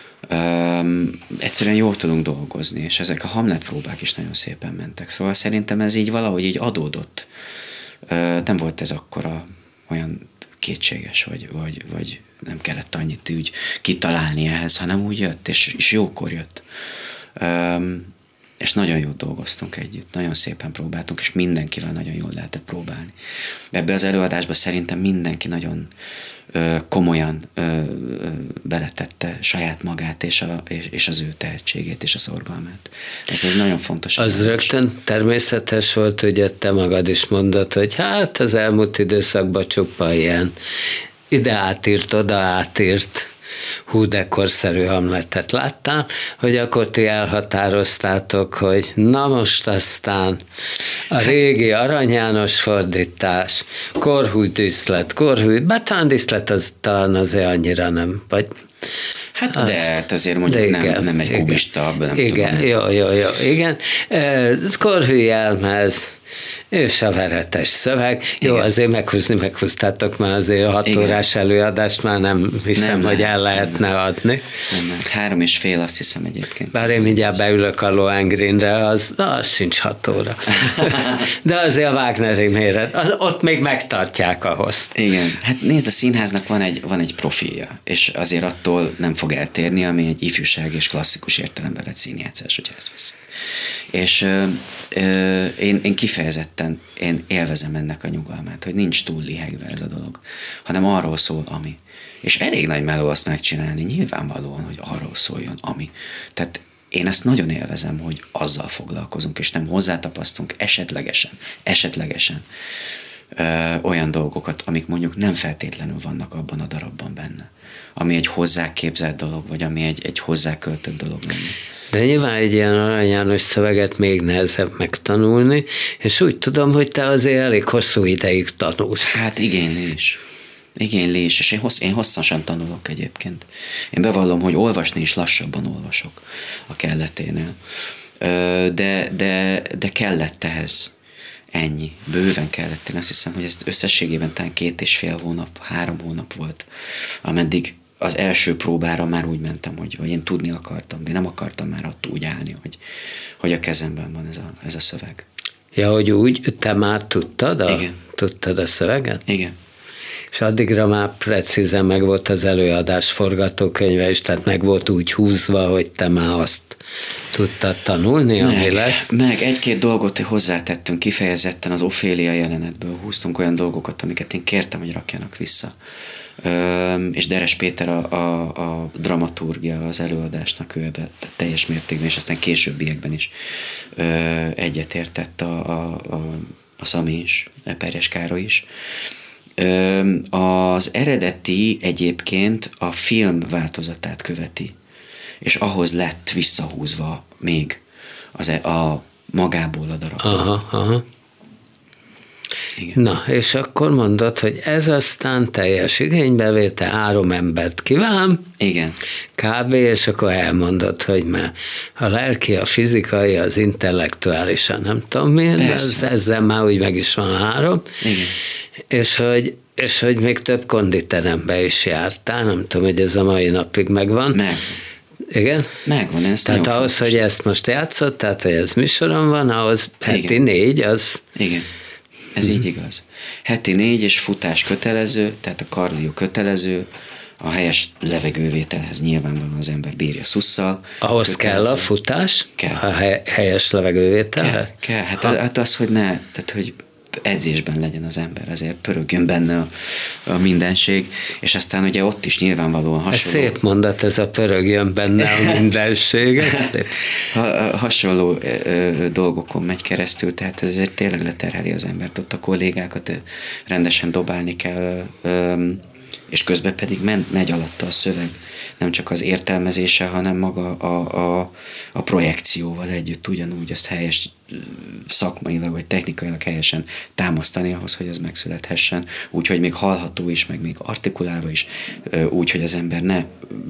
Um, egyszerűen jól tudunk dolgozni, és ezek a Hamlet próbák is nagyon szépen mentek. Szóval szerintem ez így valahogy így adódott. Uh, nem volt ez akkora olyan kétséges, vagy, vagy, vagy nem kellett annyit úgy kitalálni ehhez, hanem úgy jött, és, és jókor jött. Um, és nagyon jól dolgoztunk együtt, nagyon szépen próbáltunk, és mindenkivel nagyon jól lehetett próbálni. Ebbe az előadásba szerintem mindenki nagyon ö, komolyan ö, ö, beletette saját magát, és, a, és, és az ő tehetségét, és a szorgalmát. Ez egy nagyon fontos. Az rögtön természetes volt, hogy te magad is mondod, hogy hát az elmúlt időszakban csupa ilyen ide átírt, oda átírt, hú, de korszerű Hamletet láttál, hogy akkor ti elhatároztátok, hogy na most aztán a régi Arany János fordítás, korhű díszlet, korhű, betán díszlet az talán azért annyira nem, vagy... Hát azt, de hát azért mondjuk igen, nem, nem egy kubista, nem igen, tudom. Jó, jó, jó, igen. Korhű jelmez, és a veretes szöveg. Jó, igen. Azért meghúzni meghúztátok már azért a hat igen. órás előadást, már nem hiszem, nem, hogy el lehetne nem, adni. Nem, nem, három és fél azt hiszem egyébként. Bár én mindjárt beülök a Lohengrinre, az, az sincs hat óra. De azért a Wagneri méret, az, ott még megtartják a hozt. Igen, hát nézd, a színháznak van egy, van egy profilja, és azért attól nem fog eltérni, ami egy ifjúság és klasszikus értelemben vett színjátszás, hogyha ezt veszik. És ö, ö, én, én kifejezetten én élvezem ennek a nyugalmát, hogy nincs túl lihegve ez a dolog, hanem arról szól, ami. És elég nagy meló azt megcsinálni, nyilvánvalóan, hogy arról szóljon, ami. Tehát én ezt nagyon élvezem, hogy azzal foglalkozunk, és nem hozzátapasztunk esetlegesen, esetlegesen ö, olyan dolgokat, amik mondjuk nem feltétlenül vannak abban a darabban benne. Ami egy hozzáképzelt dolog, vagy ami egy, egy hozzáköltött dolog lenne. De nyilván egy ilyen Arany János szöveget még nehezebb megtanulni, és úgy tudom, hogy te azért elég hosszú ideig tanulsz. Hát igényli is. Igényli is, és én, hossz, én hosszasan tanulok egyébként. Én bevallom, hogy olvasni is lassabban olvasok a kelleténél. De, de, de kellett ehhez. Ennyi. Bőven kellett. Én azt hiszem, hogy ez összességében talán két és fél hónap, három hónap volt, ameddig az első próbára már úgy mentem, hogy, hogy én tudni akartam, de nem akartam már ott úgy állni, hogy, hogy a kezemben van ez a, ez a szöveg. Ja, hogy úgy, te már tudtad a, Igen. tudtad a szöveget? Igen. És addigra már precízen meg volt az előadás forgatókönyve is, tehát meg volt úgy húzva, hogy te már azt tudtad tanulni, ami meg, lesz. Meg egy-két dolgot hozzátettünk kifejezetten az Ofélia jelenetből. Húztunk olyan dolgokat, amiket én kértem, hogy rakjanak vissza. Ö, és Deres Péter a, a, a dramaturgia az előadásnak, ő ebben teljes mértékben, és aztán későbbiekben is ö, egyetértett a, a, a, a Szami is, a Perjes Károly is. Ö, az eredeti egyébként a film változatát követi, és ahhoz lett visszahúzva még az, a magából a darab. Aha, aha. Igen. Na, és akkor mondod, hogy ez aztán teljes igénybevétel, három embert kíván, Igen. kb. És akkor elmondod, hogy már a lelki, a fizikai, az intellektuálisan, nem tudom milyen, ez, ezzel már úgy meg is van három. Igen. És hogy, és hogy még több konditerembe is jártál, nem tudom, hogy ez a mai napig megvan. Meg. Igen? Megvan, ezt tehát ahhoz, fontos. hogy ezt most játszott, tehát hogy ez műsoron van, ahhoz heti Igen. négy, az... Igen. Ez mm. így igaz. Heti négy és futás kötelező, tehát a kardió kötelező, a helyes levegővételhez nyilvánvalóan az ember bírja szusszal. Ahhoz kötelező. kell a futás? Kell. A helyes levegővételhez? Kell, kell. Hát, hát az, hogy ne, tehát hogy edzésben legyen az ember, azért pörögjön benne a, a mindenség, és aztán ugye ott is nyilvánvalóan hasonló... Ez szép mondat, ez a pörögjön benne a mindenség. Ez szép. Ha, hasonló ö, dolgokon megy keresztül, tehát ez tényleg leterheli az embert, ott a kollégákat rendesen dobálni kell, ö, és közben pedig men, megy alatta a szöveg. Nem csak az értelmezése, hanem maga a, a, a projekcióval együtt ugyanúgy ezt helyes szakmailag vagy technikailag helyesen támasztani ahhoz, hogy az megszülethessen. Úgyhogy még hallható is, meg még artikulálva is, úgy, hogy az ember ne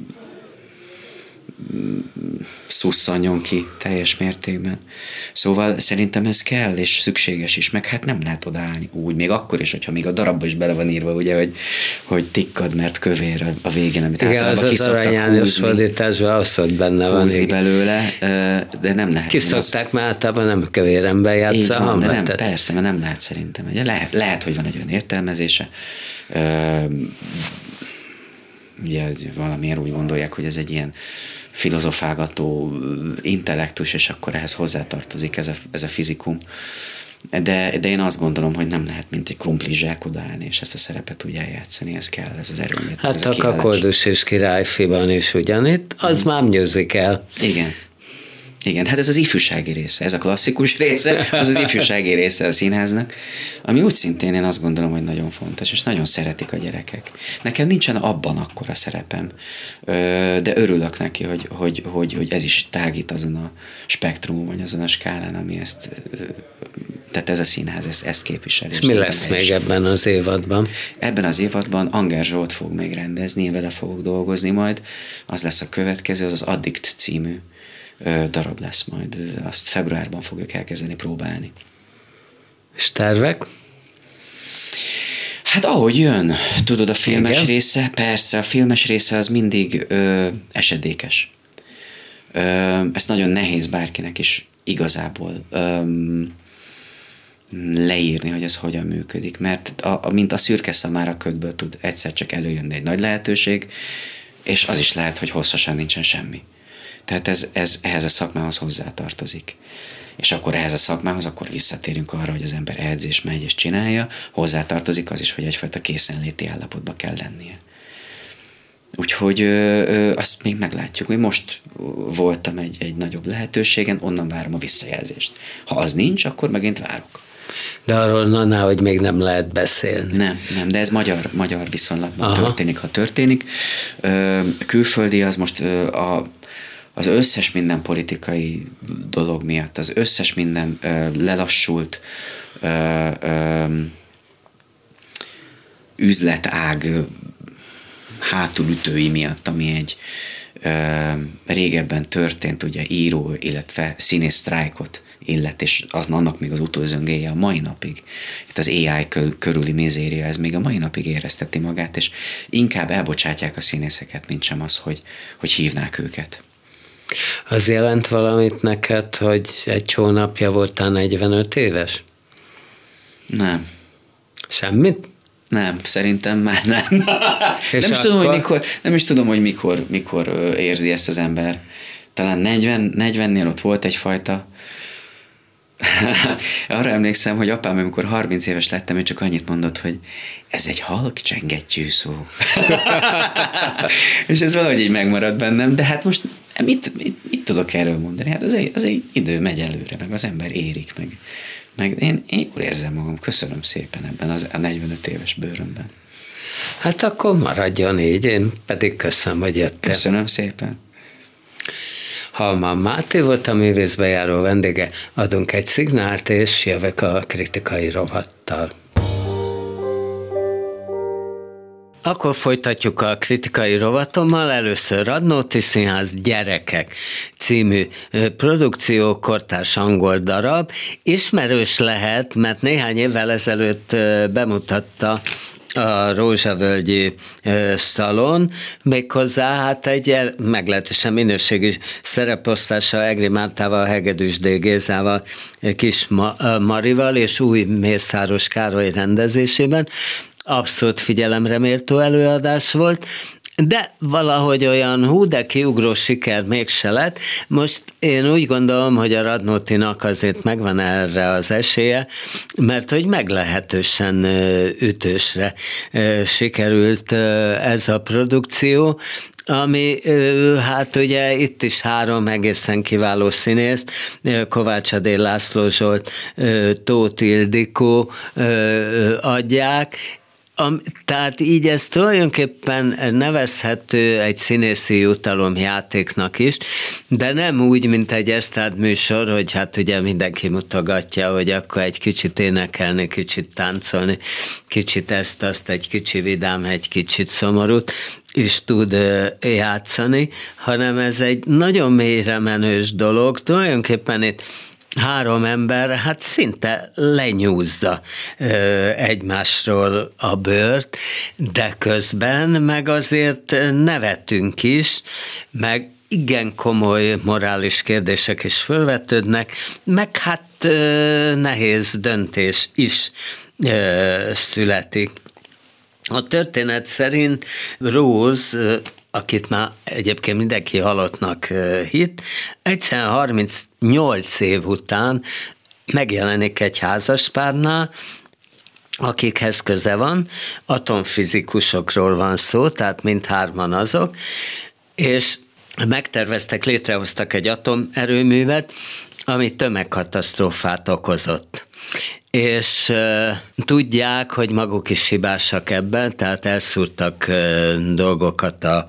szusszanjon ki teljes mértékben. Szóval szerintem ez kell, és szükséges is, meg hát nem lehet odaállni úgy, még akkor is, hogyha még a darabba is bele van írva, ugye, hogy, hogy tikkad, mert kövér a, a végén, amit igen, az az Arany János fordításban az, hogy benne van. Húzni belőle, de nem lehet. Kiszokták, mert általában nem kövérenben játsza a de nem, persze, mert nem lehet szerintem. Ugye lehet, lehet, hogy van egy olyan értelmezése, ugye valamiért úgy gondolják, hogy ez egy ilyen filozofálgató intellektus, és akkor ehhez hozzátartozik ez a, ez a fizikum. De, de én azt gondolom, hogy nem lehet mint egy krumplizsák odaállni, és ezt a szerepet úgy eljátszani, ez kell, ez az erőnyét. Hát a Kakoldus és Királyfiban is ugyanitt, az mm. már musical. Igen. Igen, hát ez az ifjúsági része, ez a klasszikus része, az az ifjúsági része a színháznak, ami úgy szintén én azt gondolom, hogy nagyon fontos, és nagyon szeretik a gyerekek. Nekem nincsen abban akkora szerepem, de örülök neki, hogy, hogy, hogy, hogy ez is tágít azon a spektrumon, vagy azon a skálán, ami ezt, tehát ez a színház ezt, ezt képviseli. És mi lesz még is ebben az évadban? Ebben az évadban Anger Zsolt fog még rendezni, én vele fogok dolgozni majd, az lesz a következő, az az Addict című darab lesz majd. Azt februárban fogjuk elkezdeni próbálni. És tervek? Hát ahogy jön, tudod, a filmes igen? része, persze, a filmes része az mindig ö, esedékes. Ö, ezt nagyon nehéz bárkinek is igazából ö, leírni, hogy ez hogyan működik, mert a, a, mint a szürke szamára ködből tud egyszer csak előjönni egy nagy lehetőség, és az is lehet, hogy hosszasan nincsen semmi. Tehát ez, ez ehhez a szakmához hozzátartozik. És akkor ehhez a szakmához, akkor visszatérünk arra, hogy az ember edzés megy és csinálja, hozzátartozik az is, hogy egyfajta készenléti állapotba kell lennie. Úgyhogy ö, ö, azt még meglátjuk, hogy most voltam egy, egy nagyobb lehetőségen, onnan várom a visszajelzést. Ha az nincs, akkor megint várok. De arról na, hogy még nem lehet beszélni. Nem, nem, de ez magyar, magyar viszonylatban Aha. történik, ha történik. Külföldi az most a, az összes minden politikai dolog miatt, az összes minden lelassult üzletág hátulütői miatt, ami egy régebben történt, ugye író, illetve színész sztrájkot illet, és az annak még az utózöngéje a mai napig. Itt az á i körüli mizéria, ez még a mai napig érezteti magát, és inkább elbocsátják a színészeket, mint sem az, hogy, hogy hívnák őket. Az jelent valamit neked, hogy egy hónapja voltál negyvenöt éves? Nem. Semmit? Nem, szerintem már nem. nem, is tudom, hogy mikor, nem is tudom, hogy mikor, mikor érzi ezt az ember. Talán negyven, negyvennél ott volt egyfajta. Arra emlékszem, hogy apám, amikor harminc éves lettem, ő csak annyit mondott, hogy ez egy halk csengettyű szó. És ez valahogy így megmaradt bennem, de hát most mit, mit, mit tudok erről mondani? Hát az egy, az egy idő megy előre, meg az ember érik, meg, meg én, én jól érzem magam, köszönöm szépen ebben az, a negyvenöt éves bőrömben. Hát akkor maradjon így, én pedig köszönöm, hogy jöttél. Köszönöm szépen. Halman Máté volt a művészbejáró vendége, adunk egy szignált, és jövök a kritikai rovattal. Akkor folytatjuk a kritikai rovatommal, először Radnóti Színház Gyerekek című produkció, kortárs angol darab. Ismerős lehet, mert néhány évvel ezelőtt bemutatta a Rózsavölgyi Szalon, méghozzá hát egy meglehetősen minőségi szereposztása Egri Mártával, Hegedűs D. Gézával, Kis Marival és Új Mészáros Károly rendezésében. Abszolút figyelemre méltó előadás volt, de valahogy olyan hú, de kiugró siker mégse lett. Most én úgy gondolom, hogy a Radnótinak azért megvan erre az esélye, mert hogy meglehetősen ütősre sikerült ez a produkció, ami hát ugye itt is három egészen kiváló színész, Kovács Adél, László Zsolt, Tóth Ildikó adják. Tehát így ez tulajdonképpen nevezhető egy színészi jutalomjátéknak is, de nem úgy, mint egy esztrád műsor, hogy hát ugye mindenki mutogatja, hogy akkor egy kicsit énekelni, kicsit táncolni, kicsit ezt, azt, egy kicsi vidám, egy kicsit szomorút is tud játszani, hanem ez egy nagyon mélyre menős dolog. Tulajdonképpen itt három ember hát szinte lenyúzza ö, egymásról a bőrt, de közben meg azért nevetünk is, meg igen komoly morális kérdések is fölvetődnek, meg hát ö, nehéz döntés is ö, születik. A történet szerint Rose, akit már egyébként mindenki halottnak hitt, egyszerűen harmincnyolc év után megjelenik egy házaspárnál, akikhez köze van, atomfizikusokról van szó, tehát mindhárman azok, és megterveztek, létrehoztak egy atomerőművet, ami tömegkatasztrófát okozott. És uh, tudják, hogy maguk is hibásak ebben, tehát elszúrtak uh, dolgokat a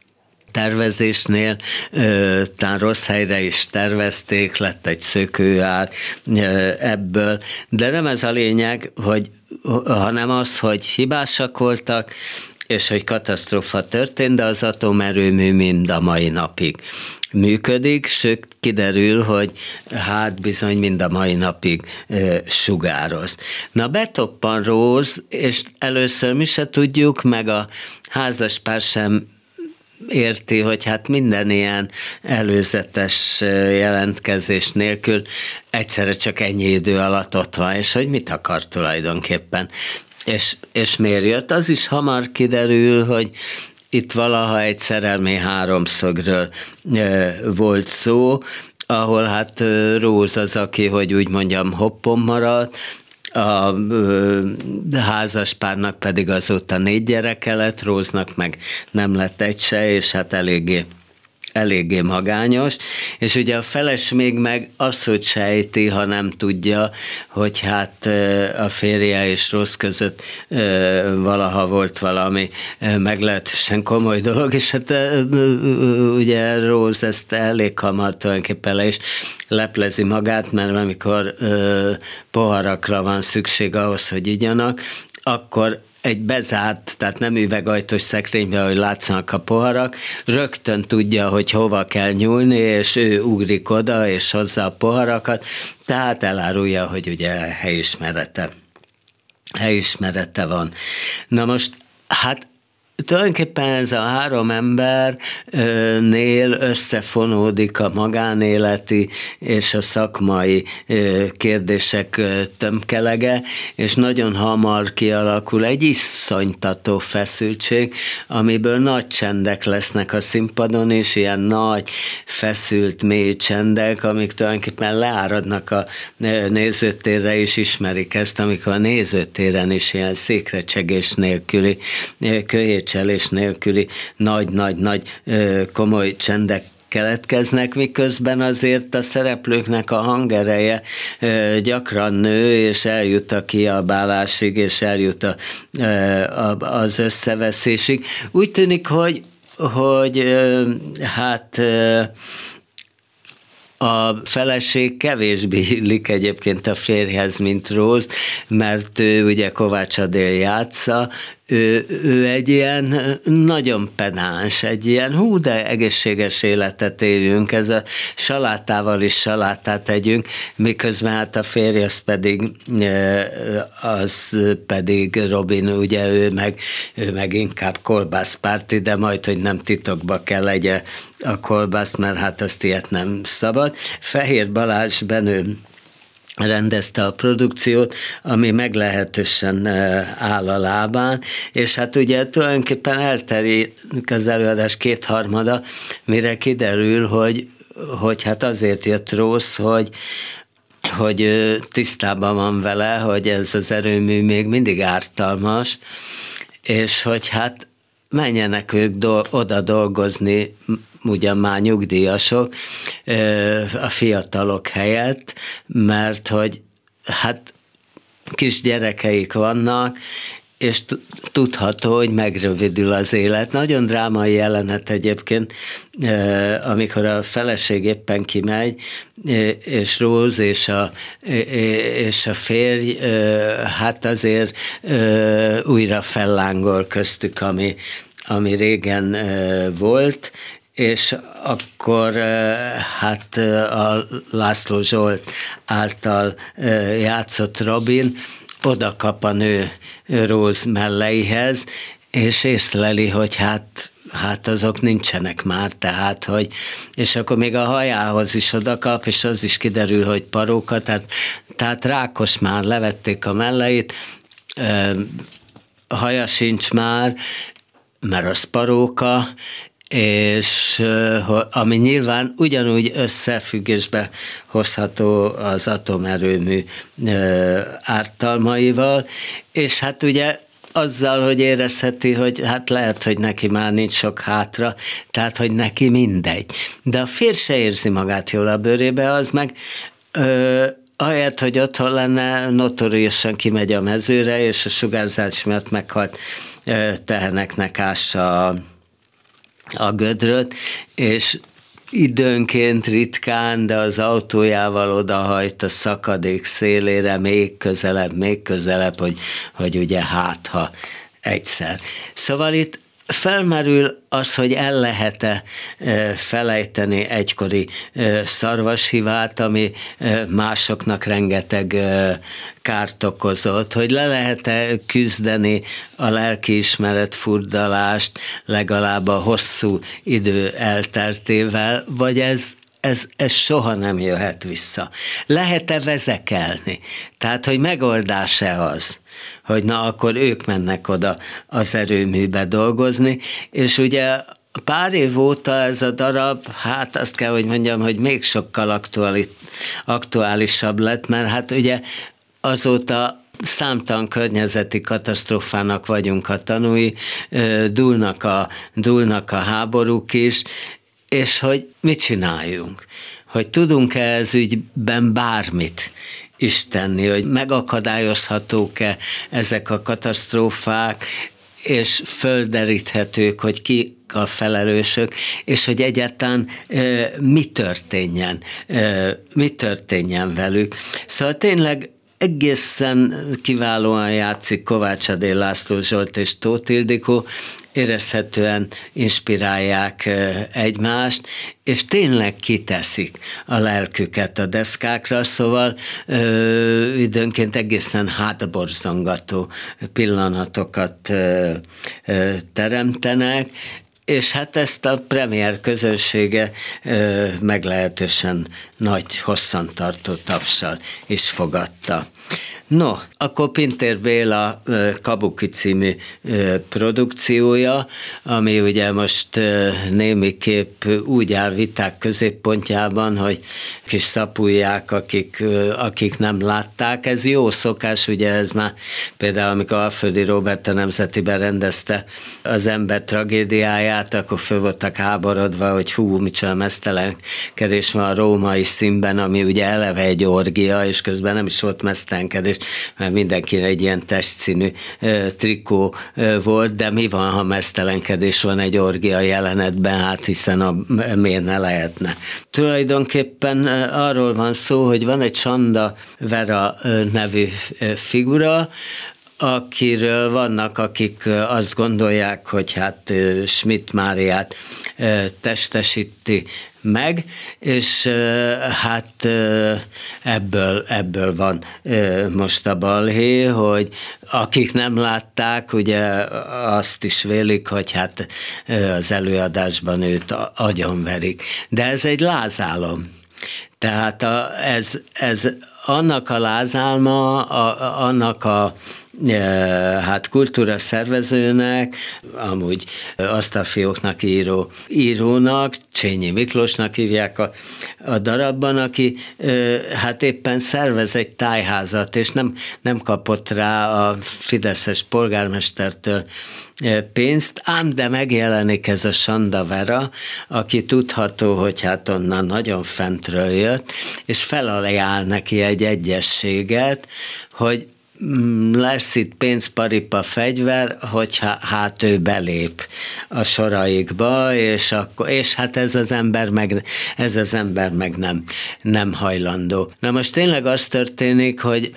tervezésnél, uh, talán rossz helyre is tervezték, lett egy szökőár uh, ebből, de nem ez a lényeg, hogy, hanem az, hogy hibásak voltak, és hogy katasztrófa történt, de az atomerőmű mind a mai napig működik, sőt kiderül, hogy hát bizony mind a mai napig e, sugároz. Na betoppan Rose, és először mi se tudjuk, meg a házaspár sem érti, hogy hát minden ilyen előzetes jelentkezés nélkül egyszerre csak ennyi idő alatt ott van, és hogy mit akar tulajdonképpen. És, és miért jött? Az is hamar kiderül, hogy itt valaha egy szerelmi háromszögről e, volt szó, ahol hát Rose az, aki, hogy úgy mondjam, hoppon maradt, a e, házaspárnak pedig azóta négy gyereke lett, Rose-nak meg nem lett egy se, és hát eléggé eléggé magányos, és ugye a feles még meg azt, hogy sejti, ha nem tudja, hogy hát a férje és Rose között valaha volt valami meglehetősen komoly dolog, és hát ugye Rose ezt elég hamar tulajdonképpen le is leplezi magát, mert amikor poharakra van szükség ahhoz, hogy igyanak, akkor egy bezárt, tehát nem üvegajtós szekrényben, ahogy látszanak a poharak, rögtön tudja, hogy hova kell nyúlni, és ő ugrik oda, és hozza a poharakat, tehát elárulja, hogy ugye helyismerete, helyismerete van. Na most, hát tulajdonképpen ez a három embernél összefonódik a magánéleti és a szakmai kérdések tömkelege, és nagyon hamar kialakul egy iszonytató feszültség, amiből nagy csendek lesznek a színpadon, és ilyen nagy, feszült, mély csendek, amik tulajdonképpen leáradnak a nézőtérre, és ismerik ezt, amikor a nézőtéren is ilyen székrecsegés nélküli, köhétselés nélküli nagy-nagy-nagy komoly csendek keletkeznek, miközben azért a szereplőknek a hangereje gyakran nő, és eljut a kiabálásig, és eljut a, az összeveszésig. Úgy tűnik, hogy, hogy hát a feleség kevésbé illik egyébként a férjhez, mint Rose, mert ő ugye Kovács Adél játsza, ő, ő egy ilyen nagyon pedáns, egy ilyen hú, de egészséges életet éljünk, ez a salátával is salátát együnk, miközben hát a férj az pedig, az pedig Robin, ugye ő meg, ő meg inkább kolbászpárti, de majd, hogy nem titokba kell legyen a kolbászt, mert hát azt ilyet nem szabad. Fehér Balázs Benő rendezte a produkciót, ami meglehetősen áll a lábán, és hát ugye tulajdonképpen eltelik az előadás kétharmada, mire kiderül, hogy, hogy hát azért jött Rose, hogy hogy tisztában van vele, hogy ez az erőmű még mindig ártalmas, és hogy hát menjenek ők do- oda dolgozni, ugyan már nyugdíjasok, a fiatalok helyett, mert hogy hát kis gyerekeik vannak, és tudható, hogy megrövidül az élet. Nagyon drámai jelenet egyébként, amikor a feleség éppen kimegy, és Rose és a, és a férj, hát azért újra fellángol köztük, ami, ami régen volt, és akkor hát a László Zsolt által játszott Robin oda kap a nő Rose melleihez, és észleli, hogy hát, hát azok nincsenek már, tehát, hogy, és akkor még a hajához is oda kap, és az is kiderül, hogy paróka, tehát, tehát rákos már, levették a melleit, haja sincs már, mert az paróka, és ami nyilván ugyanúgy összefüggésbe hozható az atomerőmű ártalmaival, és hát ugye azzal, hogy érezheti, hogy hát lehet, hogy neki már nincs sok hátra, tehát, hogy neki mindegy. De a férj se érzi magát jól a bőrébe, az meg ö, ahelyett, hogy otthon lenne, notóriusan kimegy a mezőre, és a sugárzás miatt meghalt ö, teheneknek ássa a a gödröt, és időnként ritkán, de az autójával odahajt a szakadék szélére, még közelebb, még közelebb, hogy, hogy ugye hát, ha egyszer. Szóval itt felmerül az, hogy el lehet-e felejteni egykori szarvashivát, ami másoknak rengeteg kárt okozott, hogy le lehet-e küzdeni a lelkiismeret furdalást legalább a hosszú idő elteltével, vagy ez Ez, ez soha nem jöhet vissza. Lehet-e vezekelni? Tehát, hogy megoldás-e az, hogy na, akkor ők mennek oda az erőműbe dolgozni, és ugye pár év óta ez a darab, hát azt kell, hogy mondjam, hogy még sokkal aktuális, aktuálisabb lett, mert hát ugye azóta számtalan környezeti katasztrófának vagyunk a tanúi, dúlnak a, dúlnak a háborúk is, és hogy mit csináljunk, hogy tudunk-e ez ügyben bármit is tenni, hogy megakadályozhatók-e ezek a katasztrófák, és földeríthetők, hogy ki a felelősök, és hogy egyáltalán e, mi történjen, e, mi történjen velük. Szóval tényleg egészen kiválóan játszik Kovács Adél, László Zsolt és Tóth Ildikó, érezhetően inspirálják egymást, és tényleg kiteszik a lelküket a deszkákra, szóval ö, időnként egészen hátborzongató pillanatokat ö, ö, teremtenek, és hát ezt a premier közönsége ö, meglehetősen nagy, hosszantartó tapssal is fogadta. No, akkor Pintér Béla Kabuki című produkciója, ami ugye most némiképp úgy áll viták középpontjában, hogy kis szapulják, akik, akik nem látták. Ez jó szokás, ugye ez már például, amikor Alföldi Róbert a Nemzetiben rendezte az ember tragédiáját, akkor föl voltak háborodva, hogy hú, micsoda meztelenkedés van a római színben, ami ugye eleve egy orgia, és közben nem is volt meztelenkedés, mert mindenkinek egy ilyen testszínű e, trikó e, volt, de mi van, ha meztelenkedés van egy orgia jelenetben, hát hiszen a, miért ne lehetne. Tulajdonképpen e, arról van szó, hogy van egy Sanda Vera e, nevű e, figura, akiről vannak, akik azt gondolják, hogy hát Schmidt Máriát testesíti meg, és hát ebből, ebből van most a balhé, hogy akik nem látták, ugye azt is vélik, hogy hát az előadásban őt agyonverik. De ez egy lázálom. Tehát a, ez, ez annak a lázálma, a, annak a e, hát kultúra szervezőnek, amúgy asztalfióknak író írónak, Csényi Miklósnak hívják a, a darabban, aki e, hát éppen szervez egy tájházat, és nem, nem kapott rá a fideszes polgármestertől pénzt, ám de megjelenik ez a Sanda Vera, aki tudható, hogy hát onnan nagyon fentről jött, és felajánl neki egy egyességet, hogy lesz itt pénz, paripa, fegyver, hogyha hát ő belép a soraikba, és, akkor, és hát ez az ember meg, ez az ember meg nem, nem hajlandó. Na most tényleg az történik, hogy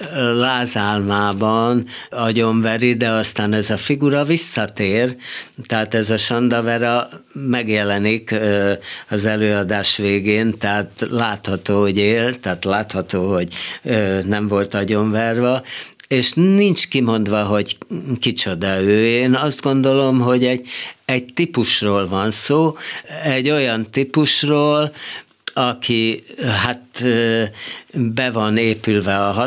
lázálmában agyonveri, de aztán ez a figura visszatér, tehát ez a Sanda Vera megjelenik az előadás végén, tehát látható, hogy él, tehát látható, hogy nem volt agyonverva, és nincs kimondva, hogy kicsoda ő. Én azt gondolom, hogy egy, egy típusról van szó, egy olyan típusról, aki hát be van épülve a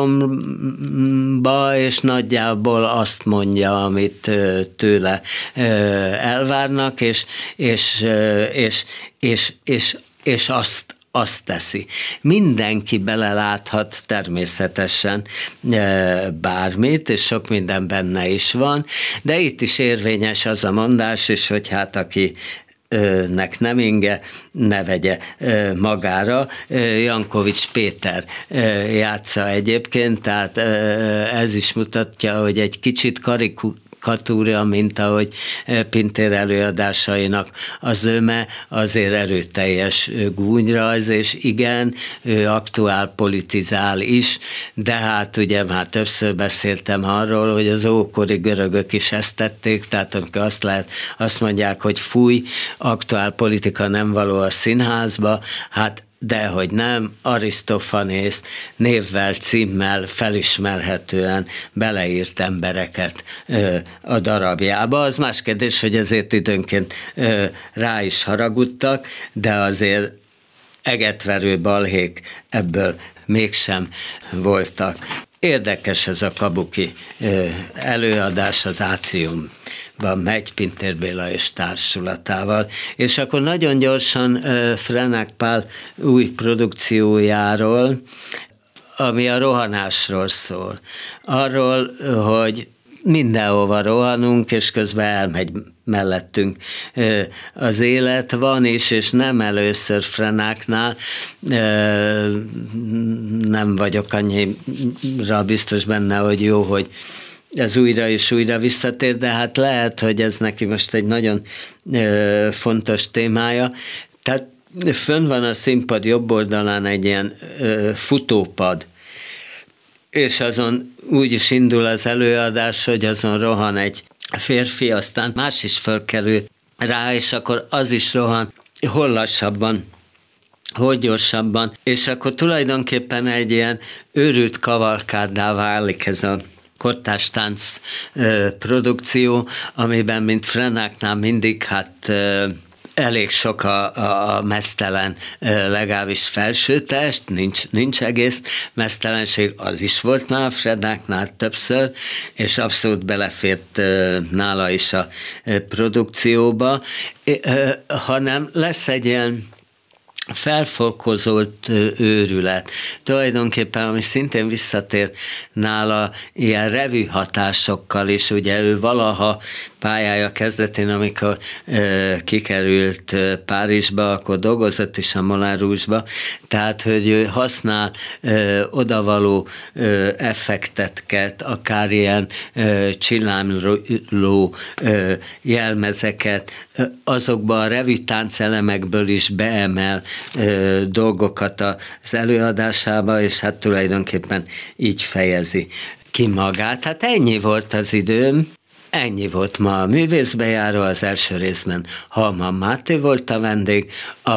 hatalomba, és nagyjából azt mondja, amit tőle elvárnak, és, és, és, és, és, és azt azt teszi. Mindenki beleláthat természetesen bármit, és sok minden benne is van, de itt is érvényes az a mondás is, hogy hát aki nek nem inge, ne vegye magára. Jankovics Péter játsza egyébként, tehát ez is mutatja, hogy egy kicsit karikú katúra, mint ahogy Pintér előadásainak az öme, azért erőteljes gúnyrajz, és igen, ő aktuál politizál is, de hát ugye már többször beszéltem arról, hogy az ókori görögök is ezt tették, tehát amikor azt lehet, azt mondják, hogy fúj, aktuál politika nem való a színházba, hát dehogy nem, Arisztofanész névvel, címmel felismerhetően beleírt embereket ö, a darabjába. Az más kérdés, hogy ezért időnként ö, rá is haragudtak, de azért egetverő balhék ebből mégsem voltak. Érdekes ez a Kabuki ö, előadás az Átrium. megy Pintér Béla és társulatával. És akkor nagyon gyorsan uh, Frenák Pál új produkciójáról, ami a rohanásról szól. Arról, hogy mindenhova rohanunk, és közben elmegy mellettünk az élet. Van is, és nem először Frenáknál, nem vagyok annyira biztos benne, hogy jó, hogy ez újra és újra visszatér, de hát lehet, hogy ez neki most egy nagyon fontos témája. Tehát fönn van a színpad jobb oldalán egy ilyen futópad, és azon úgy is indul az előadás, hogy azon rohan egy férfi, aztán más is fölkerül rá, és akkor az is rohan, hol lassabban, hol gyorsabban, és akkor tulajdonképpen egy ilyen őrült kavalkáddá válik ez a kortárs tánc produkció, amiben, mint Frenáknál mindig, hát elég sok a, a, a meztelen, legalábbis felsőtest, nincs, nincs egész meztelenség, az is volt már a Frenáknál többször, és abszolút belefért nála is a produkcióba, hanem lesz egy ilyen felfokozott őrület. Tulajdonképpen, ami szintén visszatér nála ilyen revű hatásokkal is, ugye ő valaha pályája kezdetén, amikor ö, kikerült ö, Párizsba, akkor dolgozott is a Moulin Rouge-ba, tehát, hogy ő használ ö, odavaló ö, effekteket, akár ilyen ö, csillámló ö, jelmezeket, ö, azokba a revűtánc elemekből is beemel ö, dolgokat az előadásába, és hát tulajdonképpen így fejezi ki magát. Hát ennyi volt az időm. Ennyi volt ma a művészbejáró, az első részben Hallmann Máté volt a vendég, a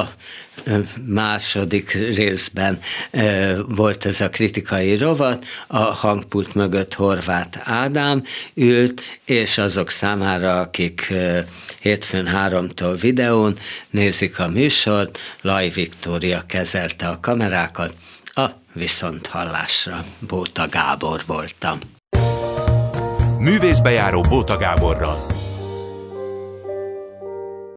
második részben volt ez a kritikai rovat, a hangpult mögött Horváth Ádám ült, és azok számára, akik hétfőn háromtól videón nézik a műsort, Laj Viktória kezelte a kamerákat, a viszonthallásra Bóta Gábor voltam. Művészbejáró Bóta Gáborral.